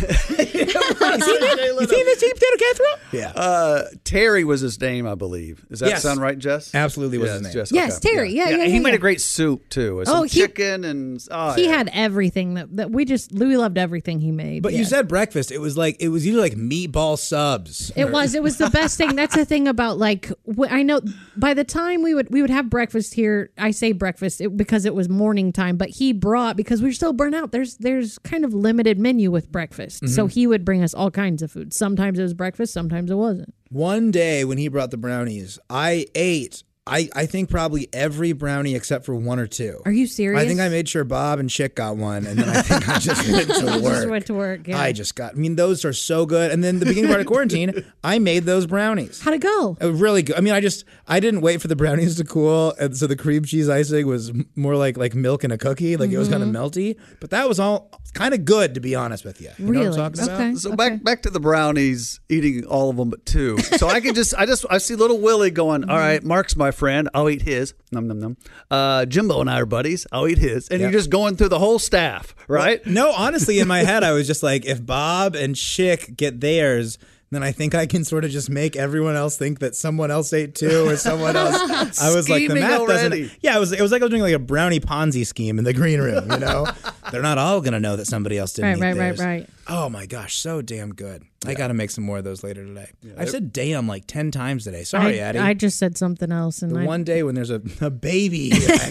You see this cheesy potato casserole? Yeah. Terry was his name, I believe. Does that sound right, Jess? Absolutely was his name. Jess, Yes, okay. Terry. Yeah. He made a great soup, too. Some he- chicken and... He had everything that we loved everything he made. But you said breakfast. It was usually like meatball subs. It was the best thing. That's the thing about I know by the time we would have breakfast here. I say breakfast because it was morning time, but he brought, because we were so burnt out. There's kind of limited menu with breakfast, so he would bring us all kinds of food. Sometimes it was breakfast, sometimes it wasn't. One day when he brought the brownies, I ate. I think probably every brownie except for one or two. Are you serious? I think I made sure Bob and Chick got one, and then I think I just went to work. Just went to work, yeah. Those are so good. And then the beginning part of quarantine, I made those brownies. How'd it go? Really good. I mean, I didn't wait for the brownies to cool, and so the cream cheese icing was more like milk in a cookie, like it was kind of melty. But that was all kind of good, to be honest with you. You know what I'm talking about? Okay. So back to the brownies, eating all of them but two. So I can I see little Willie going, all right, Mark's my friend, I'll eat his. Num num num. Jimbo and I are buddies. I'll eat his. And you're just going through the whole staff, right? Well, no, honestly, in my head, I was just like, if Bob and Chick get theirs, then I think I can sort of just make everyone else think that someone else ate too, or someone else. I was like, the math already. doesn't. Yeah, it was like I was doing like a brownie Ponzi scheme in the green room. You know, they're not all gonna know that somebody else didn't. Eat theirs. Right. Oh my gosh, so damn good. I got to make some more of those later today. I've said damn like 10 times today. Sorry, Addie. I just said something else, and one day when there's a baby.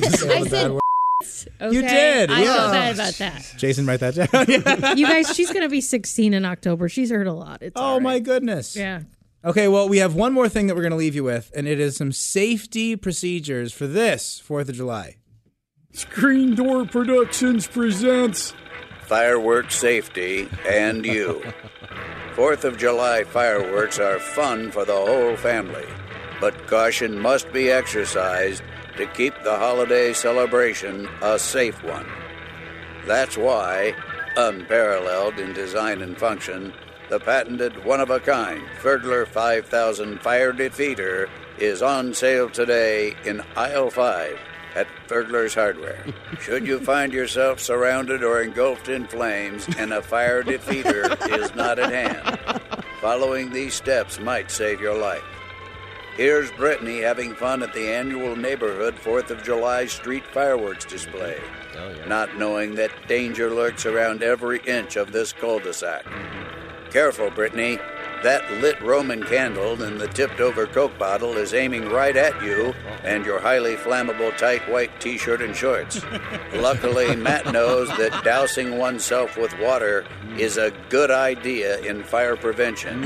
I said. Okay. You did. I yeah. feel bad about that. Jason, write that down. You guys, she's gonna be 16 in October. She's heard a lot. It's all right. My goodness. Yeah. Okay, well, we have one more thing that we're going to leave you with, and it is some safety procedures for this 4th of July. Screen Door Productions presents Fireworks Safety and You. 4th of July fireworks are fun for the whole family, but caution must be exercised to keep the holiday celebration a safe one. That's why, unparalleled in design and function, the patented one-of-a-kind Fergler 5000 Fire Defeater is on sale today in aisle 5 at Fergler's Hardware. Should you find yourself surrounded or engulfed in flames and a fire defeater is not at hand, following these steps might save your life. Here's Brittany having fun at the annual neighborhood 4th of July street fireworks display, not knowing that danger lurks around every inch of this cul-de-sac. Careful, Brittany. That lit Roman candle in the tipped-over Coke bottle is aiming right at you and your highly flammable tight white T-shirt and shorts. Luckily, Matt knows that dousing oneself with water is a good idea in fire prevention.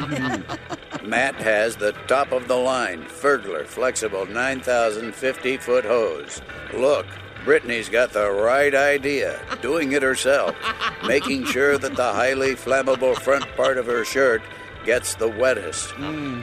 Matt has the top-of-the-line Fergler flexible 9,050-foot hose. Look, Brittany's got the right idea, doing it herself, making sure that the highly flammable front part of her shirt gets the wettest. And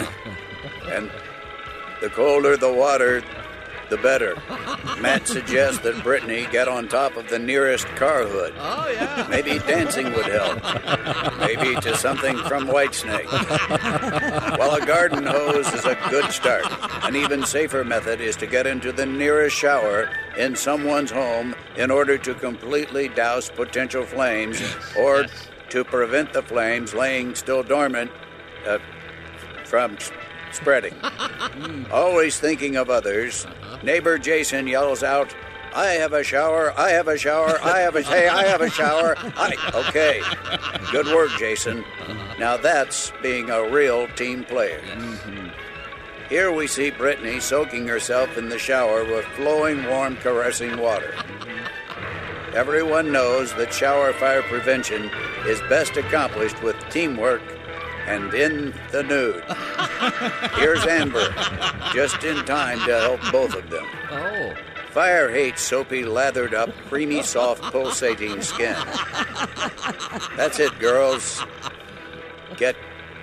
the colder the water, the better. Matt suggests that Brittany get on top of the nearest car hood. Oh, yeah. Maybe dancing would help. Maybe to something from Whitesnake. While a garden hose is a good start, an even safer method is to get into the nearest shower in someone's home in order to completely douse potential flames or to prevent the flames laying still dormant from spreading. Always thinking of others, neighbor Jason yells out, "I have a shower, I have a shower, I have a shower. Okay, good work, Jason. Now that's being a real team player." Here we see Brittany soaking herself in the shower with flowing, warm, caressing water. Everyone knows that shower fire prevention is best accomplished with teamwork and in the nude. Here's Amber, just in time to help both of them. Oh. Fire hates soapy, lathered up, creamy, soft, pulsating skin. That's it, girls. Get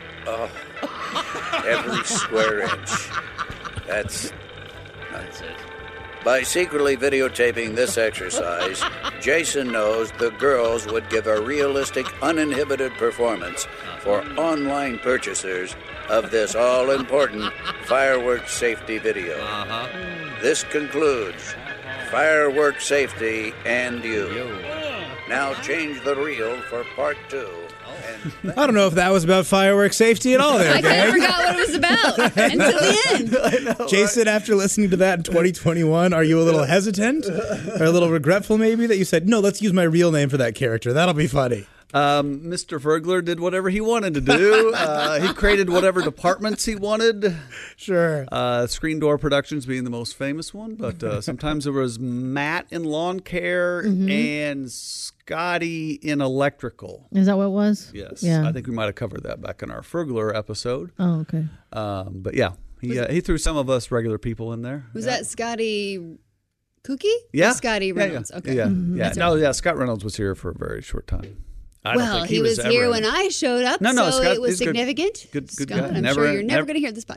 every square inch. That's it. By secretly videotaping this exercise, Jason knows the girls would give a realistic, uninhibited performance for online purchasers of this all-important fireworks safety video. This concludes Fireworks Safety and You. Now change the reel for part 2. I don't know if that was about firework safety at all there, I kind gang. of forgot what it was about until the end. Jason, after listening to that in 2021, are you a little hesitant or a little regretful maybe that you said, no, let's use my real name for that character? That'll be funny. Mr. Vergler did whatever he wanted to do. He created whatever departments he wanted. Sure. Screen Door Productions being the most famous one, but sometimes there was Matt in lawn care and Scotty in electrical. Is that what it was? Yes. Yeah. I think we might have covered that back in our Vergler episode. Oh, okay. But yeah, he threw some of us regular people in there. Was that Scotty Cookie? Yeah. Or Scotty Reynolds. Okay. Yeah. That's No, right. yeah. Scott Reynolds was here for a very short time. I don't Well, think he was here ever when I showed up, No, so Scott it was is good. significant. Good Scott, guy. I'm Never- sure you're never never- going to hear this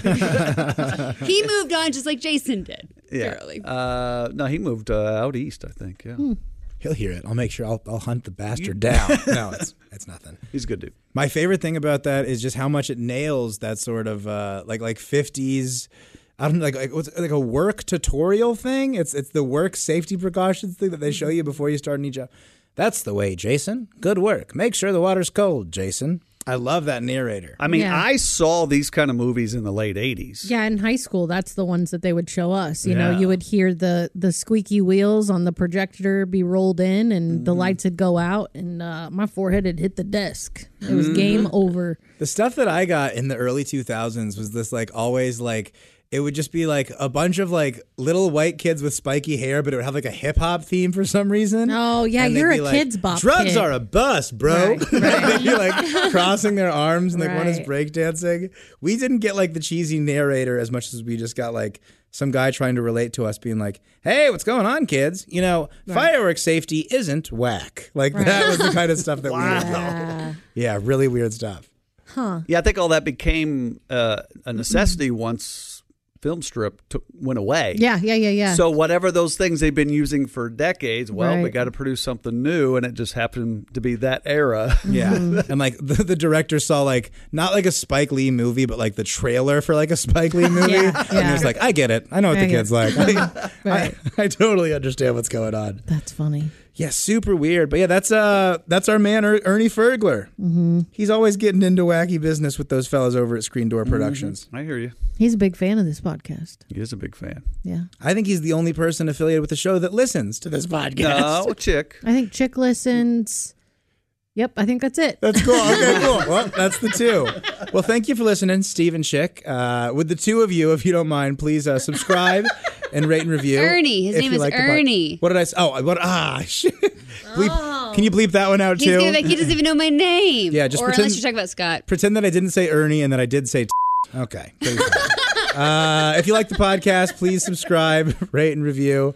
podcast. He moved on just like Jason did. Yeah. Apparently. No, he moved out east, I think. Yeah. He'll hear it. I'll make sure I'll hunt the bastard down. No, it's nothing. He's a good dude. My favorite thing about that is just how much it nails that sort of like 50s. I don't know, like what's like a work tutorial thing. It's the work safety precautions thing that they show you before you start any job. That's the way, Jason. Good work. Make sure the water's cold, Jason. I love that narrator. I mean, Yeah. I saw these kind of movies in the late 80s. Yeah, in high school, that's the ones that they would show us. You know, Yeah. you would hear the squeaky wheels on the projector be rolled in, and the lights would go out, and my forehead had hit the desk. It was game over. The stuff that I got in the early 2000s was this like always like it would just be like a bunch of like little white kids with spiky hair, but it would have like a hip hop theme for some reason. Oh, yeah, And they'd you're be a like, Kids Bop Drugs kid." are a bust, bro. Right, They'd be like crossing their arms and like one is Right. breakdancing. We didn't get like the cheesy narrator as much as we just got like some guy trying to relate to us being like, hey, what's going on, kids? You know, fireworks safety isn't whack. Like that was the kind of stuff that we would know. Yeah, really weird stuff. Huh. Yeah, I think all that became a necessity once film strip went away. Yeah. So whatever those things they've been using for decades, well, we Right. got to produce something new, and it just happened to be that era. Yeah. And like the director saw like not like a Spike Lee movie, but like the trailer for like a Spike Lee movie. Yeah, And he was like, I get it. I know what the I get kid's like. Right. I totally understand what's going on. That's funny. Yeah, super weird. But yeah, that's our man Ernie Fergler. Mm-hmm. He's always getting into wacky business with those fellas over at Screen Door Productions. I hear you. He's a big fan of this podcast. He is a big fan. Yeah. I think he's the only person affiliated with the show that listens to this podcast. No, Chick. I think Chick listens. Yep, I think that's it. That's cool. Okay, cool. Well, that's the two. Well, thank you for listening, Steve and Chick. With the two of you, if you don't mind, please subscribe and rate and review. Ernie. His if name you is like the pod- Ernie. What did I say? Oh, what? Shit. Bleep. Can you bleep that one out He's too? gonna be like, he doesn't even know my name. Yeah, just or pretend- unless you're talking about Scott. Pretend that I didn't say Ernie and that I did say Okay. If you like the podcast, please subscribe, rate, and review.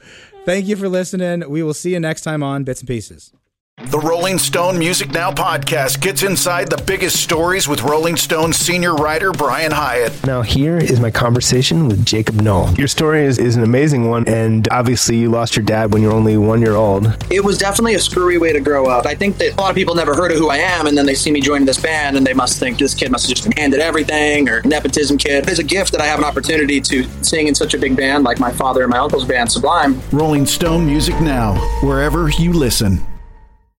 Thank you for listening. We will see you next time on Bits and Pieces. The Rolling Stone Music Now podcast gets inside the biggest stories with Rolling Stone's senior writer, Brian Hyatt. Now, here is my conversation with Jacob Knoll. Your story is an amazing one, and obviously you lost your dad when you were only 1 year old. It was definitely a screwy way to grow up. I think that a lot of people never heard of who I am, and then they see me joining this band, and they must think this kid must have just been handed everything, or nepotism kid. It's a gift that I have an opportunity to sing in such a big band like my father and my uncle's band, Sublime. Rolling Stone Music Now, wherever you listen.